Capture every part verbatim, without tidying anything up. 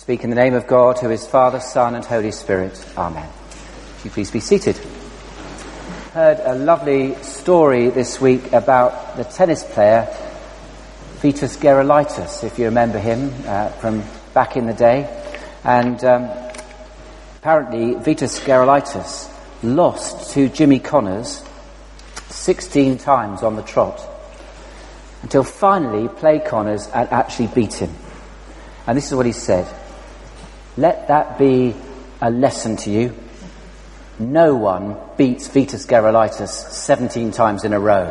speak in the name of God, who is Father, Son and Holy Spirit. Amen. Would you please be seated? Heard a lovely story this week about the tennis player Vitas Gerulaitis, if you remember him uh, from back in the day. And um, apparently Vitas Gerulaitis lost to Jimmy Connors sixteen times on the trot, until finally played Connors and actually beat him. And this is what he said: "Let that be a lesson to you. No one beats Vitas Gerulaitis seventeen times in a row."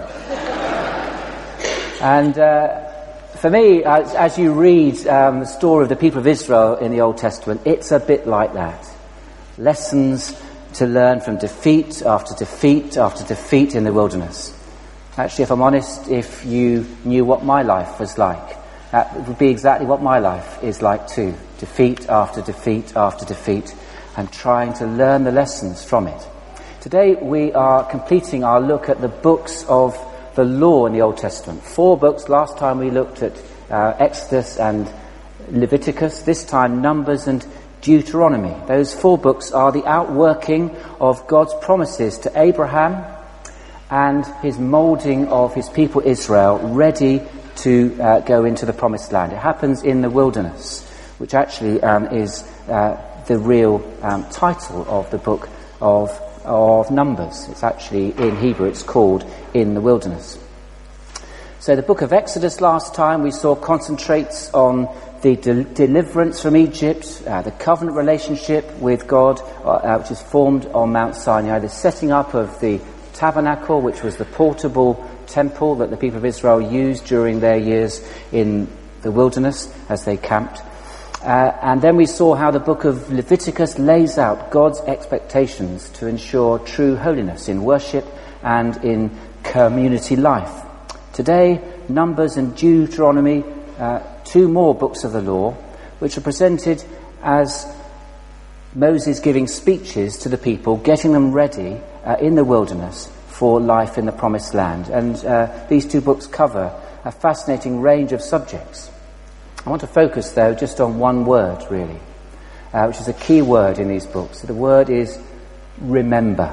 And uh, for me, as, as you read um, the story of the people of Israel in the Old Testament, it's a bit like that. Lessons to learn from defeat after defeat after defeat in the wilderness. Actually, if I'm honest, if you knew what my life was like, that would be exactly what my life is like too. Defeat after defeat after defeat, and trying to learn the lessons from it. Today we are completing our look at the books of the law in the Old Testament. Four books. Last time we looked at uh, Exodus and Leviticus. This time Numbers and Deuteronomy. Those four books are the outworking of God's promises to Abraham and his moulding of his people Israel, ready to uh, go into the promised land. It happens in the wilderness, which actually um, is uh, the real um, title of the book of, of Numbers. It's actually, in Hebrew, it's called In the Wilderness. So the book of Exodus last time we saw concentrates on the de- deliverance from Egypt, uh, the covenant relationship with God, uh, which is formed on Mount Sinai, the setting up of the tabernacle, which was the portable temple that the people of Israel used during their years in the wilderness as they camped. Uh, and then we saw how the book of Leviticus lays out God's expectations to ensure true holiness in worship and in community life. Today, Numbers and Deuteronomy, uh, two more books of the law, which are presented as Moses giving speeches to the people, getting them ready uh, in the wilderness for life in the promised land. And uh, these two books cover a fascinating range of subjects. I want to focus, though, just on one word, really, uh, which is a key word in these books. The word is remember.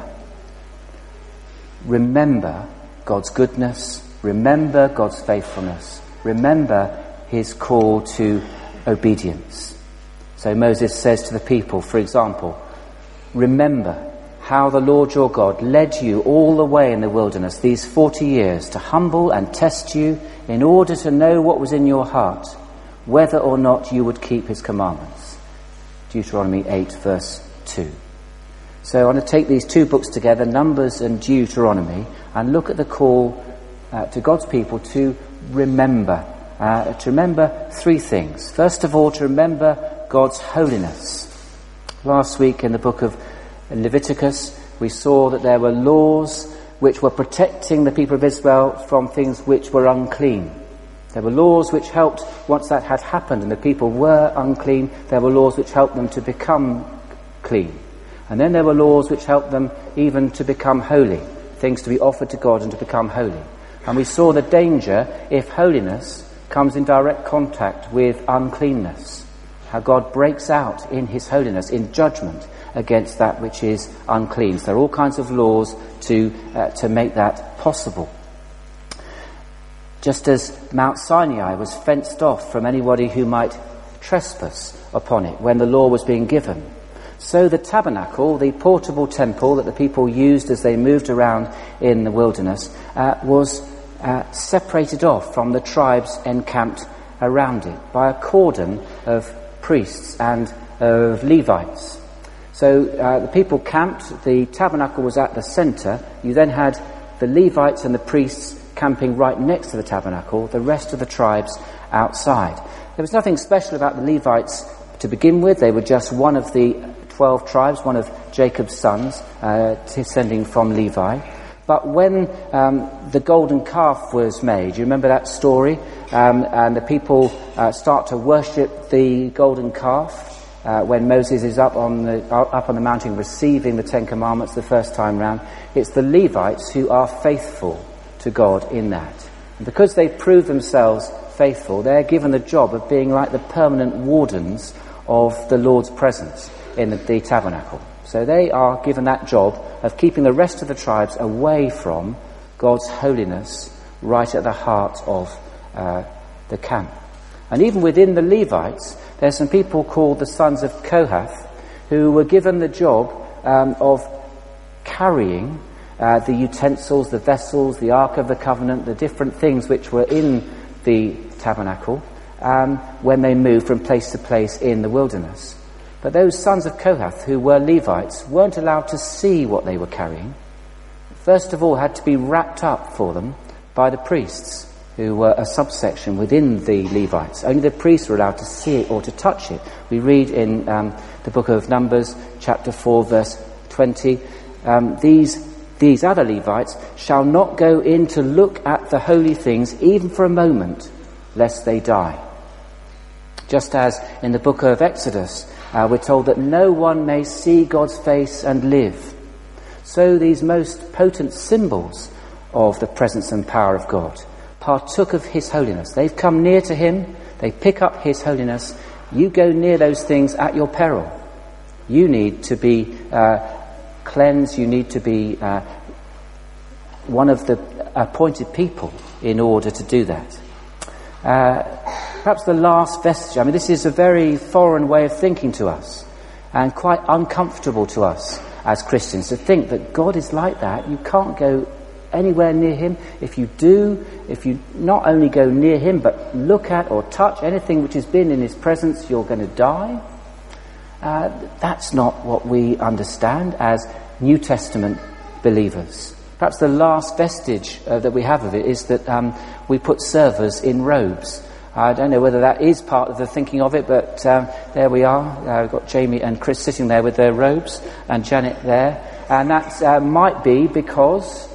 Remember God's goodness. Remember God's faithfulness. Remember his call to obedience. So Moses says to the people, for example, remember how the Lord your God led you all the way in the wilderness these forty years to humble and test you in order to know what was in your heart, whether or not you would keep his commandments. Deuteronomy eight, verse two. So I want to take these two books together, Numbers and Deuteronomy, and look at the call uh, to God's people to remember. Uh, to remember three things. First of all, to remember God's holiness. Last week in the book of Leviticus, we saw that there were laws which were protecting the people of Israel from things which were unclean. There were laws which helped, once that had happened and the people were unclean, there were laws which helped them to become clean. And then there were laws which helped them even to become holy, things to be offered to God and to become holy. And we saw the danger if holiness comes in direct contact with uncleanness, how God breaks out in his holiness, in judgment against that which is unclean. So there are all kinds of laws to uh, to make that possible. Just as Mount Sinai was fenced off from anybody who might trespass upon it when the law was being given, so the tabernacle, the portable temple that the people used as they moved around in the wilderness, uh, was uh, separated off from the tribes encamped around it by a cordon of priests and of Levites. So uh, the people camped, the tabernacle was at the centre, you then had the Levites and the priests camping right next to the tabernacle, the rest of the tribes outside. There was nothing special about the Levites to begin with. They were just one of the twelve tribes, one of Jacob's sons, uh, descending from Levi. But when um, the golden calf was made, you remember that story? Um, and the people uh, start to worship the golden calf uh, when Moses is up on the up on the mountain receiving the Ten Commandments the first time round. It's the Levites who are faithful to God in that. And because they prove themselves faithful, they're given the job of being like the permanent wardens of the Lord's presence in the, the tabernacle. So they are given that job of keeping the rest of the tribes away from God's holiness right at the heart of uh, the camp. And even within the Levites, there's some people called the sons of Kohath who were given the job um, of carrying uh, the utensils, the vessels, the Ark of the Covenant, the different things which were in the tabernacle um, when they moved from place to place in the wilderness. But those sons of Kohath, who were Levites, weren't allowed to see what they were carrying. First of all, had to be wrapped up for them by the priests, who were a subsection within the Levites. Only the priests were allowed to see it or to touch it. We read in um, the book of Numbers, chapter four, verse twenty, um, these these other Levites shall not go in to look at the holy things, even for a moment, lest they die. Just as in the book of Exodus, uh, we're told that no one may see God's face and live. So these most potent symbols of the presence and power of God partook of his holiness. They've come near to him, they pick up his holiness. You go near those things at your peril. You need to be uh, cleansed, you need to be uh, one of the appointed people in order to do that. Uh, perhaps the last vestige, I mean this is a very foreign way of thinking to us and quite uncomfortable to us as Christians to think that God is like that. You can't go anywhere near him. If you do, if you not only go near him but look at or touch anything which has been in his presence, you're going to die. Uh, that's not what we understand as New Testament believers. Perhaps the last vestige uh, that we have of it is that um, we put servers in robes. I don't know whether that is part of the thinking of it, but um, there we are. Uh, we've got Jamie and Chris sitting there with their robes and Janet there. And that uh, might be because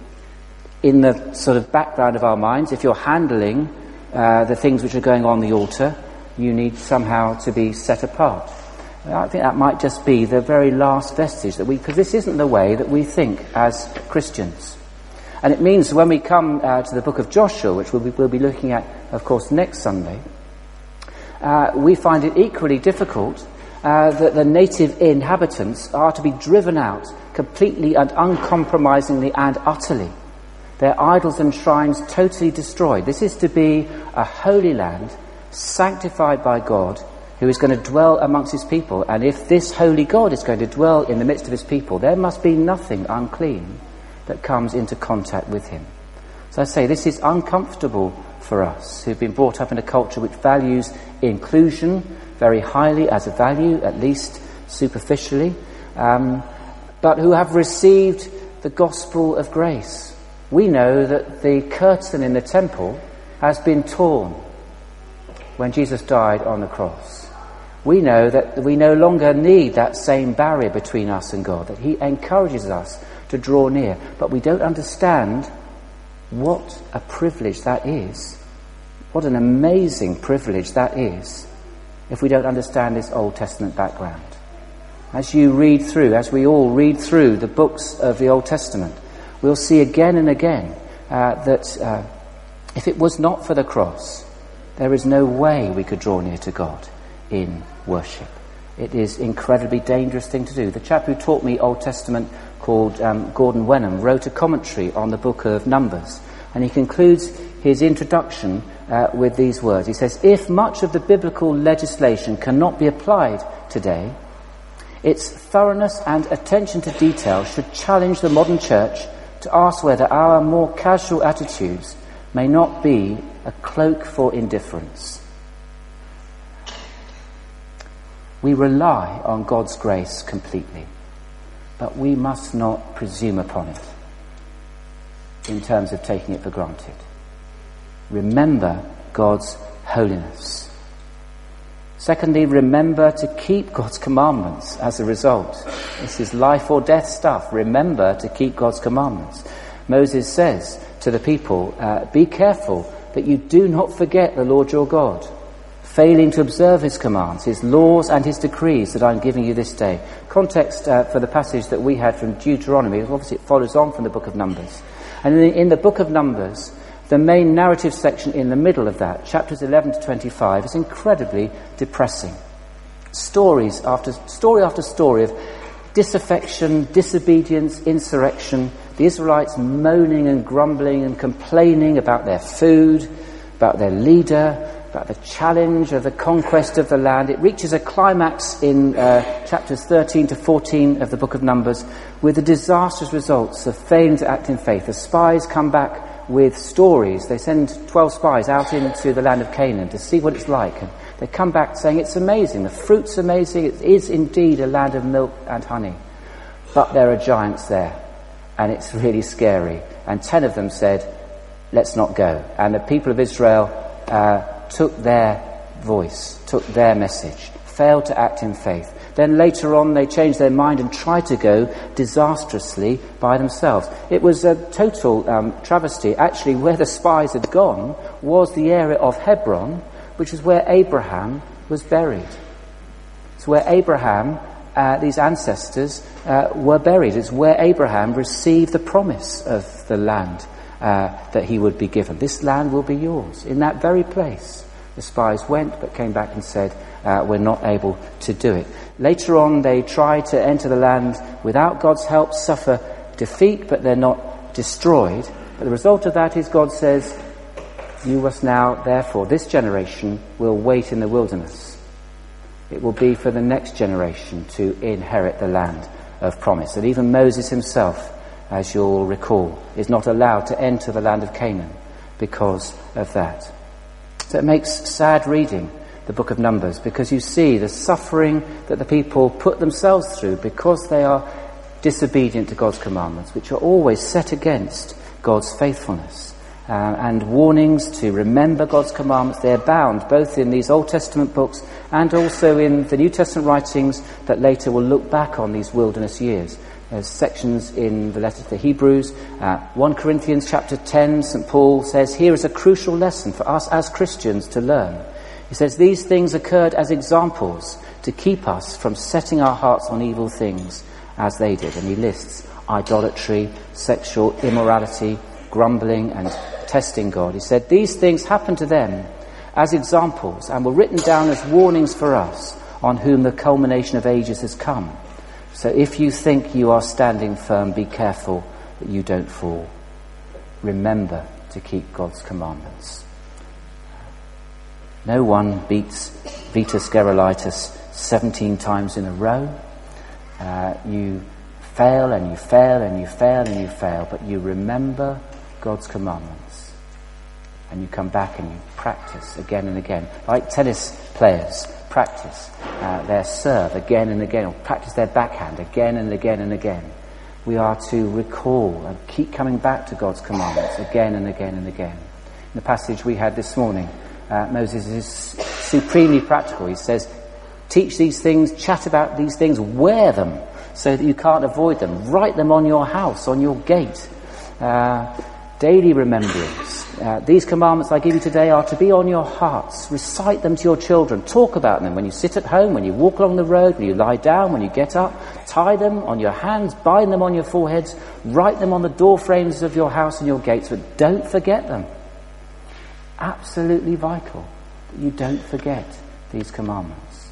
in the sort of background of our minds, if you're handling uh, the things which are going on the altar, you need somehow to be set apart. I think that might just be the very last vestige that we, because this isn't the way that we think as Christians. And it means when we come uh, to the book of Joshua, which we'll be, we'll be looking at, of course, next Sunday, uh, we find it equally difficult uh, that the native inhabitants are to be driven out completely and uncompromisingly and utterly. Their idols and shrines totally destroyed. This is to be a holy land, sanctified by God, who is going to dwell amongst his people. And if this holy God is going to dwell in the midst of his people, there must be nothing unclean that comes into contact with him. So I say this is uncomfortable for us, who've been brought up in a culture which values inclusion very highly as a value, at least superficially, um, but who have received the gospel of grace. We know that the curtain in the temple has been torn when Jesus died on the cross. We know that we no longer need that same barrier between us and God, that he encourages us to draw near. But we don't understand what a privilege that is. What an amazing privilege that is if we don't understand this Old Testament background. As you read through, as we all read through the books of the Old Testament, we'll see again and again uh, that uh, if it was not for the cross, there is no way we could draw near to God in worship. It is an incredibly dangerous thing to do. The chap who taught me Old Testament, called um, Gordon Wenham, wrote a commentary on the book of Numbers, and he concludes his introduction uh, with these words. He says, if much of the biblical legislation cannot be applied today, its thoroughness and attention to detail should challenge the modern church to ask whether our more casual attitudes may not be a cloak for indifference. We rely on God's grace completely, but we must not presume upon it in terms of taking it for granted. Remember God's holiness. Secondly, remember to keep God's commandments as a result. This is life or death stuff. Remember to keep God's commandments. Moses says to the people, uh, be careful that you do not forget the Lord your God, failing to observe his commands, his laws and his decrees that I'm giving you this day. Context uh, for the passage that we had from Deuteronomy, obviously it follows on from the book of Numbers. And in the, in the book of Numbers, the main narrative section in the middle of that, chapters eleven to twenty-five, is incredibly depressing. Stories after story after story of disaffection, disobedience, insurrection, the Israelites moaning and grumbling and complaining about their food, about their leader, about the challenge of the conquest of the land. It reaches a climax in uh, chapters thirteen to fourteen of the book of Numbers with the disastrous results of failing to act in faith. The spies come back with stories. They send twelve spies out into the land of Canaan to see what it's like. And they come back saying it's amazing, the fruit's amazing, it is indeed a land of milk and honey. But there are giants there, and it's really scary. And ten of them said, let's not go. And the people of Israel uh, took their voice, took their message, failed to act in faith. Then later on they changed their mind and tried to go disastrously by themselves. It was a total um, travesty. Actually, where the spies had gone was the area of Hebron, which is where Abraham was buried. It's where Abraham, uh, these ancestors, uh, were buried. It's where Abraham received the promise of the land uh, that he would be given. This land will be yours. In that very place, the spies went but came back and said, uh, we're not able to do it. Later on, they try to enter the land without God's help, suffer defeat, but they're not destroyed. But the result of that is God says, you must now, therefore, this generation will wait in the wilderness. It will be for the next generation to inherit the land of promise. And even Moses himself, as you'll recall, is not allowed to enter the land of Canaan because of that. So it makes sad reading the book of Numbers, because you see the suffering that the people put themselves through because they are disobedient to God's commandments, which are always set against God's faithfulness. Uh, and warnings to remember God's commandments. They abound both in these Old Testament books and also in the New Testament writings that later will look back on these wilderness years. There's sections in the letter to the Hebrews. Uh, First Corinthians chapter ten, Saint Paul says, here is a crucial lesson for us as Christians to learn. He says, these things occurred as examples to keep us from setting our hearts on evil things as they did. And he lists idolatry, sexual immorality, grumbling and testing God. He said, these things happened to them as examples and were written down as warnings for us, on whom the culmination of ages has come. So if you think you are standing firm, be careful that you don't fall. Remember to keep God's commandments. No one beats Vitus Gerolitis seventeen times in a row. Uh, you fail and you fail and you fail and you fail, but you remember God's commandments, and you come back and you practice again and again, like tennis players practice uh, their serve again and again, or practice their backhand again and again and again. We are to recall and keep coming back to God's commandments again and again and again. In the passage we had this morning, uh, Moses is supremely practical. He says, teach these things, chat about these things, wear them so that you can't avoid them, write them on your house, on your gate. Uh, Daily remembrance. Uh, these commandments I give you today are to be on your hearts. Recite them to your children. Talk about them when you sit at home, when you walk along the road, when you lie down, when you get up. Tie them on your hands, bind them on your foreheads, write them on the door frames of your house and your gates, but don't forget them. Absolutely vital that you don't forget these commandments.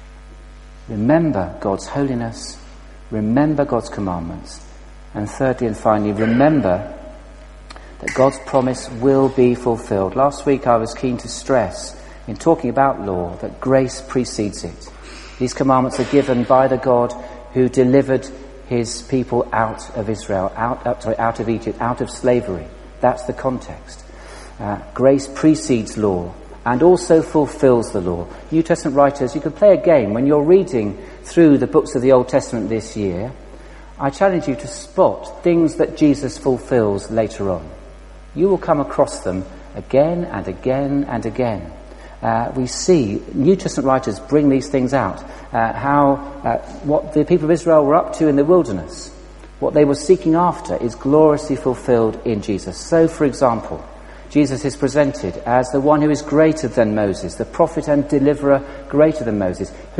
Remember God's holiness. Remember God's commandments. And thirdly and finally, remember that God's promise will be fulfilled. Last week I was keen to stress, in talking about law, that grace precedes it. These commandments are given by the God who delivered his people out of Israel, out, out, sorry, out of Egypt, out of slavery. That's the context. Uh, grace precedes law and also fulfills the law. New Testament writers, you can play a game when you're reading through the books of the Old Testament this year. I challenge you to spot things that Jesus fulfills later on. You will come across them again and again and again. Uh, we see New Testament writers bring these things out. Uh, how uh, what the people of Israel were up to in the wilderness, what they were seeking after, is gloriously fulfilled in Jesus. So, for example, Jesus is presented as the one who is greater than Moses, the prophet and deliverer greater than Moses, who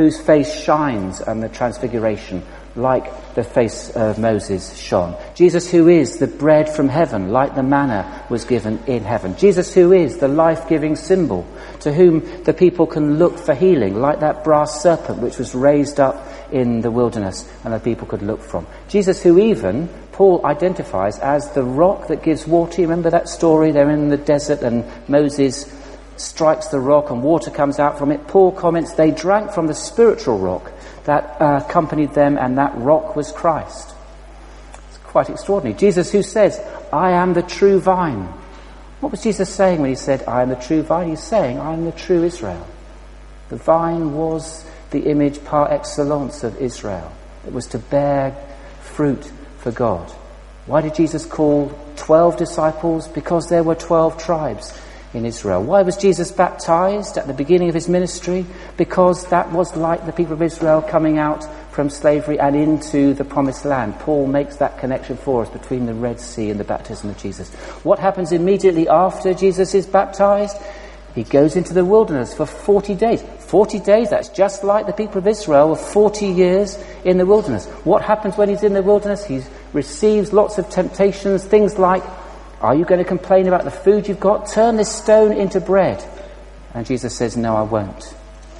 whose face shines on the transfiguration like the face of Moses shone. Jesus who is the bread from heaven, like the manna was given in heaven. Jesus who is the life-giving symbol, to whom the people can look for healing, like that brass serpent which was raised up in the wilderness and the people could look from. Jesus who even Paul identifies as the rock that gives water. You remember that story? They're in the desert and Moses strikes the rock and water comes out from it. Paul comments they drank from the spiritual rock that uh, accompanied them, and that rock was Christ. It's quite extraordinary. Jesus who says, I am the true vine. What was Jesus saying when he said, I am the true vine? He's saying, I am the true Israel. The vine was the image par excellence of Israel. It was to bear fruit for God. Why did Jesus call twelve disciples? Because there were twelve tribes in Israel. Why was Jesus baptized at the beginning of his ministry? Because that was like the people of Israel coming out from slavery and into the promised land. Paul makes that connection for us between the Red Sea and the baptism of Jesus. What happens immediately after Jesus is baptized? He goes into the wilderness for forty days. forty days, that's just like the people of Israel were forty years in the wilderness. What happens when he's in the wilderness? He receives lots of temptations, things like, are you going to complain about the food you've got? Turn this stone into bread. And Jesus says, no, I won't.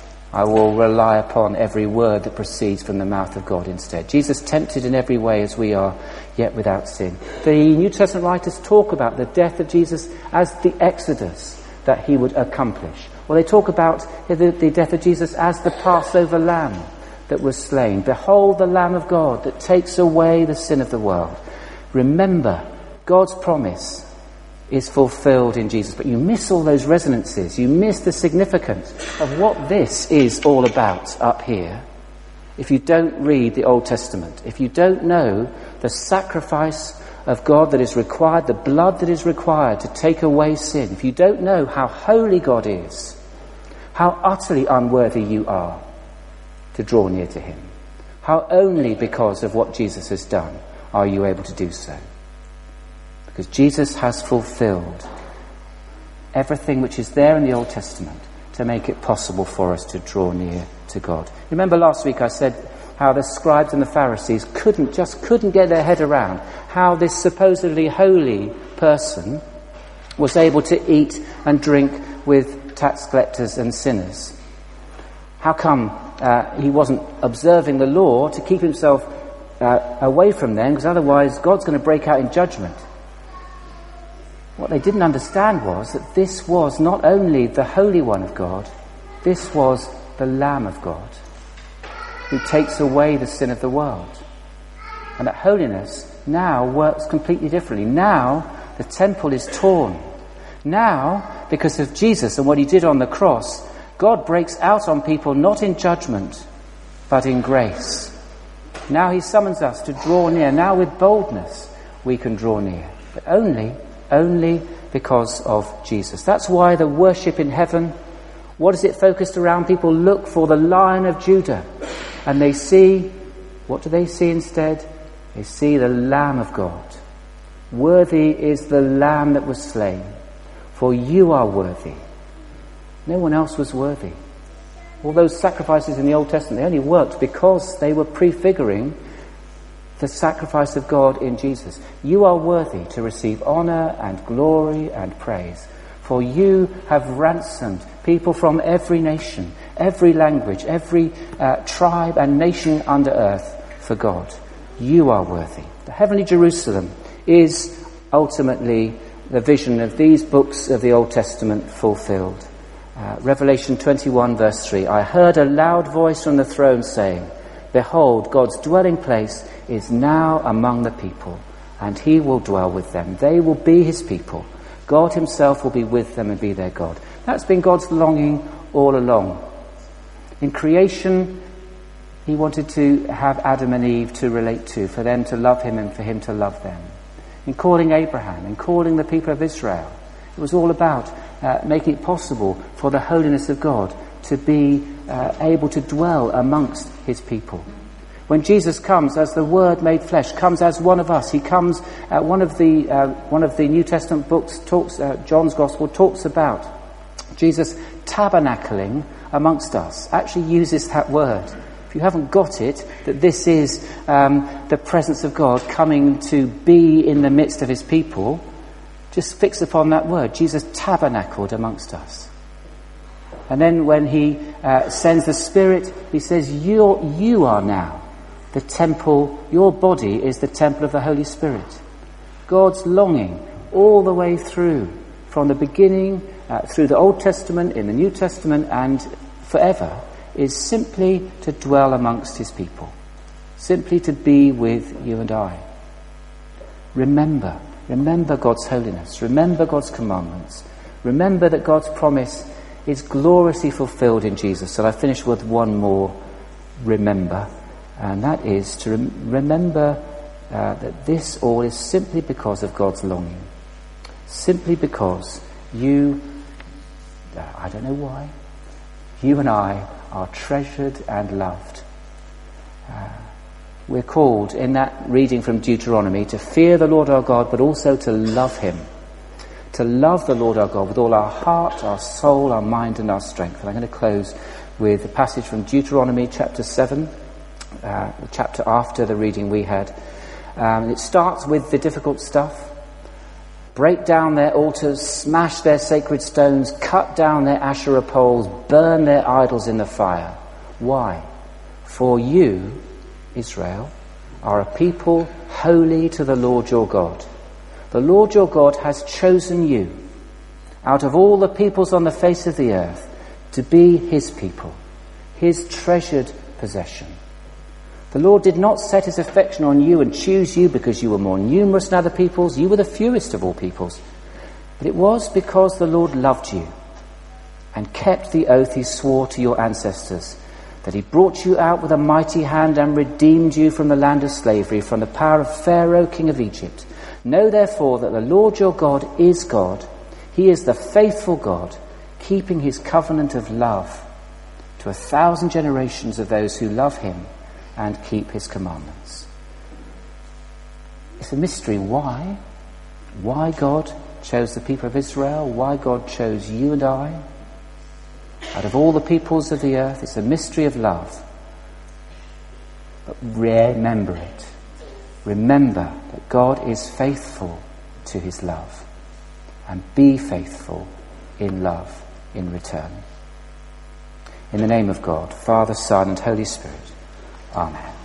I will rely upon every word that proceeds from the mouth of God instead. Jesus tempted in every way as we are, yet without sin. The New Testament writers talk about the death of Jesus as the exodus that he would accomplish. Well, they talk about the, the death of Jesus as the Passover lamb that was slain. Behold the Lamb of God that takes away the sin of the world. Remember, God's promise is fulfilled in Jesus. But you miss all those resonances. You miss the significance of what this is all about up here if you don't read the Old Testament. If you don't know the sacrifice of God that is required, the blood that is required to take away sin. If you don't know how holy God is, how utterly unworthy you are to draw near to him, how only because of what Jesus has done are you able to do so. Because Jesus has fulfilled everything which is there in the Old Testament to make it possible for us to draw near to God. Remember last week I said how the scribes and the Pharisees couldn't, just couldn't get their head around how this supposedly holy person was able to eat and drink with tax collectors and sinners. How come uh, he wasn't observing the law to keep himself uh, away from them, because otherwise God's going to break out in judgment? What they didn't understand was that this was not only the Holy One of God, this was the Lamb of God who takes away the sin of the world. And that holiness now works completely differently. Now the temple is torn. Now, because of Jesus and what he did on the cross, God breaks out on people not in judgment, but in grace. Now he summons us to draw near. Now with boldness we can draw near. But only Only because of Jesus. That's why the worship in heaven, what is it focused around? People look for the Lion of Judah. And they see, what do they see instead? They see the Lamb of God. Worthy is the Lamb that was slain. For you are worthy. No one else was worthy. All those sacrifices in the Old Testament, they only worked because they were prefiguring the sacrifice of God in Jesus. You are worthy to receive honour and glory and praise, for you have ransomed people from every nation, every language, every uh, tribe and nation under earth for God. You are worthy. The heavenly Jerusalem is ultimately the vision of these books of the Old Testament fulfilled. Uh, Revelation twenty-one verse three, I heard a loud voice from the throne saying, behold, God's dwelling place is now among the people, and he will dwell with them. They will be his people. God himself will be with them and be their God. That's been God's longing all along. In creation, he wanted to have Adam and Eve to relate to, for them to love him and for him to love them. In calling Abraham, in calling the people of Israel, it was all about uh, making it possible for the holiness of God to be uh, able to dwell amongst his people. When Jesus comes as the Word made flesh, comes as one of us, he comes, uh, one of the uh, one of the New Testament books talks, uh, John's Gospel talks about Jesus tabernacling amongst us actually uses that word. If you haven't got it, that this is um, the presence of God coming to be in the midst of his people, just fix upon that word. Jesus tabernacled amongst us. And then when he uh, sends the Spirit, he says, You're, you are now the temple, your body is the temple of the Holy Spirit. God's longing all the way through, from the beginning, uh, through the Old Testament, in the New Testament, and forever, is simply to dwell amongst his people. Simply to be with you and I. Remember, remember God's holiness. Remember God's commandments. Remember that God's promise is gloriously fulfilled in Jesus. So I finish with one more remember, and that is to rem- remember uh, that this all is simply because of God's longing. Simply because you, uh, I don't know why, you and I are treasured and loved. Uh, we're called in that reading from Deuteronomy to fear the Lord our God, but also to love him. To love the Lord our God with all our heart, our soul, our mind and our strength. And I'm going to close with a passage from Deuteronomy chapter seven, uh, the chapter after the reading we had. Um, it starts with the difficult stuff. Break down their altars, smash their sacred stones, cut down their Asherah poles, burn their idols in the fire. Why? For you, Israel, are a people holy to the Lord your God. The Lord your God has chosen you out of all the peoples on the face of the earth to be his people, his treasured possession. The Lord did not set his affection on you and choose you because you were more numerous than other peoples. You were the fewest of all peoples. But it was because the Lord loved you and kept the oath he swore to your ancestors, that he brought you out with a mighty hand and redeemed you from the land of slavery, from the power of Pharaoh, king of Egypt. Know therefore that the Lord your God is God. He is the faithful God, keeping his covenant of love to a thousand generations of those who love him and keep his commandments. It's a mystery why. Why God chose the people of Israel, why God chose you and I. Out of all the peoples of the earth, it's a mystery of love. But remember it. Remember that God is faithful to his love. And be faithful in love in return. In the name of God, Father, Son and Holy Spirit. Amen.